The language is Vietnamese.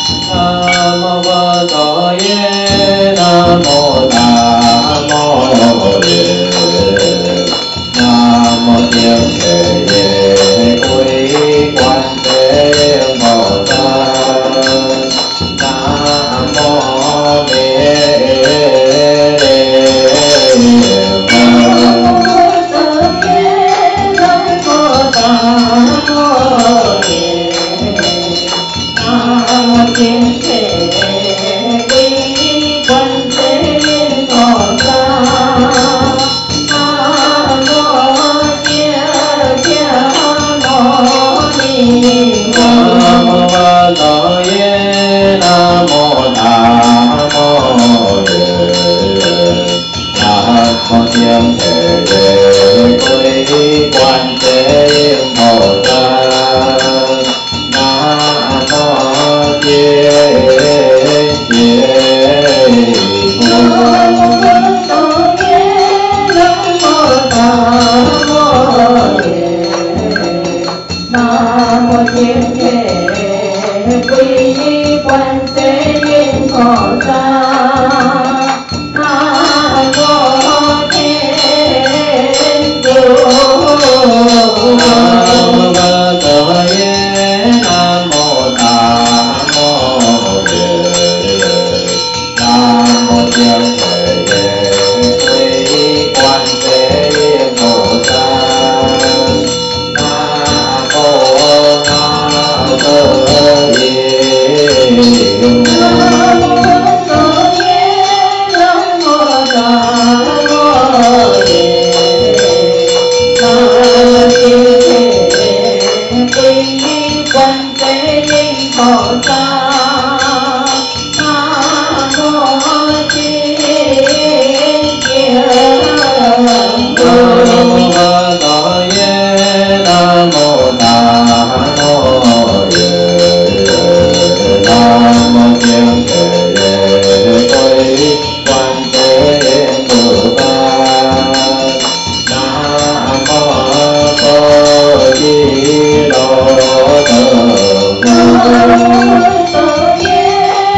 Nam mô Phật Tổ Yê, Nam mô Nam mô Đề, Nam mô Thiên Thể Yê, Quy Quan Thế Bồ Tát, Nam mô Địa Thiên Thể Quy Quan Thế Bồ Tát, Nam mô Thiên Thiên Mô Ni Nam mô Phật Tổ Yê, Nam mô Nam mô Đề, Nam mô Thiên Thể Yê, Quy Quan Thế Bồ Tát, Nam mô Thiên Thể Quy Quan Thế Bồ Tát.